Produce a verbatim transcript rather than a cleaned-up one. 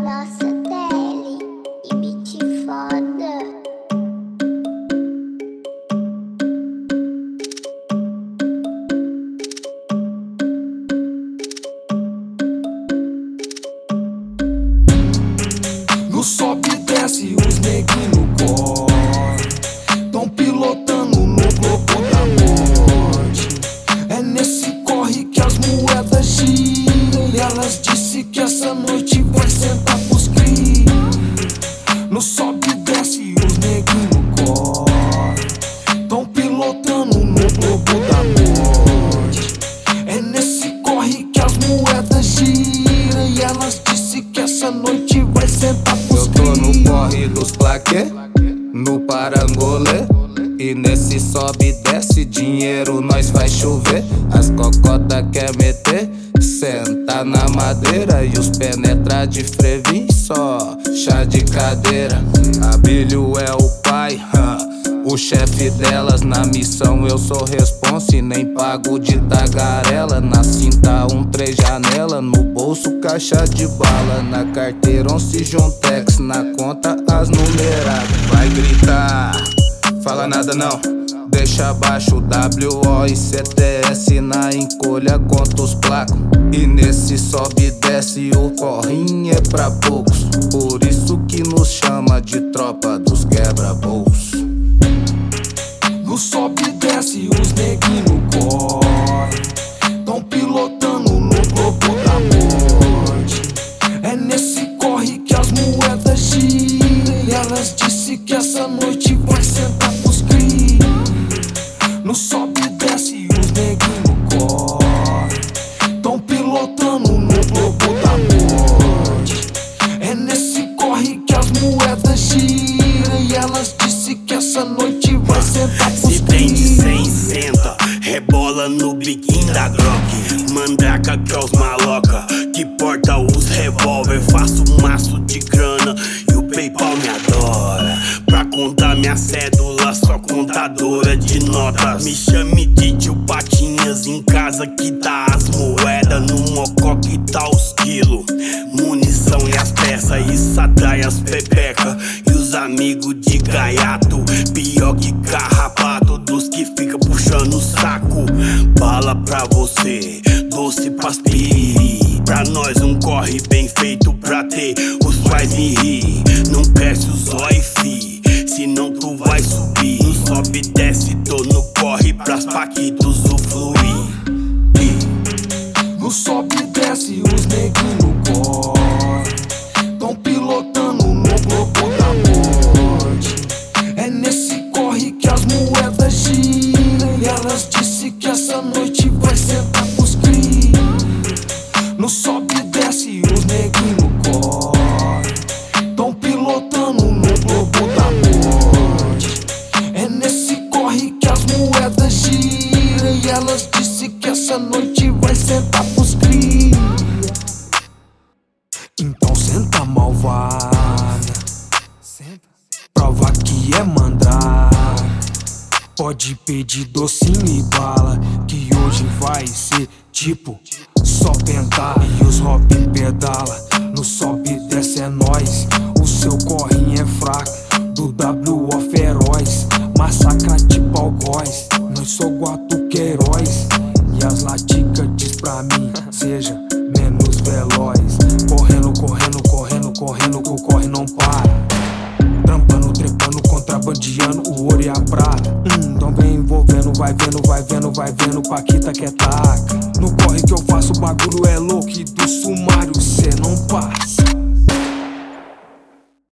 Nossa, Tele e beat foda. No sobe e desce, os neguinho corre, tão pilotando no globo da morte. É nesse corre que as moedas giram, e elas disse que essa noite vai sentar pros cri. No sobe e desce, os neguinho corre, tão pilotando no globo da morte. É nesse corre que as moedas giram, e elas disse que essa noite vai sentar pros cri. Eu tô no corre dos plaquê, no parangolê, e nesse sobe e desce dinheiro nós faz chover. As cocota quer meter, senta na madeira, e os penetra de frevinho só chá de cadeira. Abílio é o pai, huh, o chefe delas. Na missão eu sou responsa e nem pago de tagarela. Na cinta um três janela, no bolso caixa de bala, na carteira um Cijontex, na conta as numeradas. Vai gritar, fala nada não, deixa abaixo o W O e C T S na encolha, conta os placos. E nesse sobe e desce o corrinho é pra poucos, por isso que nos chama de tropa dos quebra-bolso. No sobe e desce, os neguinho corre, tão pilotando no globo da morte. É nesse corre que as moedas giram, e elas disse que essa noite vai sentar pros cri. No sobe e desce, os neguinho corre, tão pilotando no globo da morte. É nesse corre que as moedas giram, e elas disse que essa noite vai sentar pros cri. Se tem de cem, senta, rebola no biquinho da Glock. Mandraca que é os maloca, que porta os revólver. Faço maço de grana e o PayPal me adora. Pra contar minha cédula, só contadora de notas. Me chame de tio Patinhas, em casa que tá as moedas. No mocó que tá os quilos, munição e as peças. Isso atrai as pepeca e os amigos de gaiato. Pior que carrapato, dos que fica puxando o saco. Bala pra você, doce pras piri. Pra nós um corre bem feito pra ter os faz me rir. Não cresce os zói, fi, senão tu vai subir. No sobe e desce, tô no corre pras paquitos usufruir. No sobe e desce, os neguinho corre, tão pilotando no globo da morte. É nesse corre que as moedas giram, e elas disse que essa noite vai sentar pros cri. No sobe e desce, os neguinho corre, tão pilotando no globo da morte. É nesse corre que as moedas giram, e elas disse que essa noite vai sentar pros cri. Então senta, malvada, prova que é mandraka. Pode pedir docinho e bala, que hoje vai ser tipo só pentar. E os hop pedala, no sobe e desce é nóis. O seu corrinho é fraco, do W O feroz, massacra tipo algoz. Nós sou guato queiroz, e as laticas diz pra mim, seja menos veloz. Correndo, correndo, correndo, correndo, que o corre não para. Trampando, trepando, contrabandeando o ouro e a prata. Hum, então vem envolvendo, vai vendo, vai vendo, vai vendo, Paquita que é taca. No corre que eu faço o bagulho é louco,